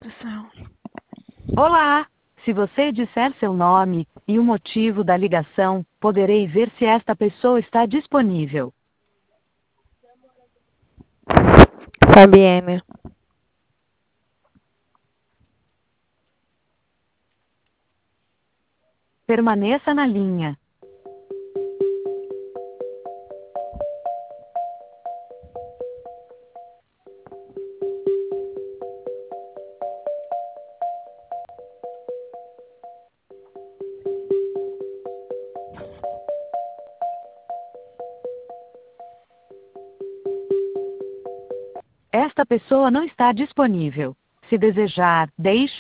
Recepção. Olá! Se você disser seu nome e o motivo da ligação, poderei ver se esta pessoa está disponível. Fabienne. Permaneça na linha. Esta pessoa não está disponível. Se desejar, deixe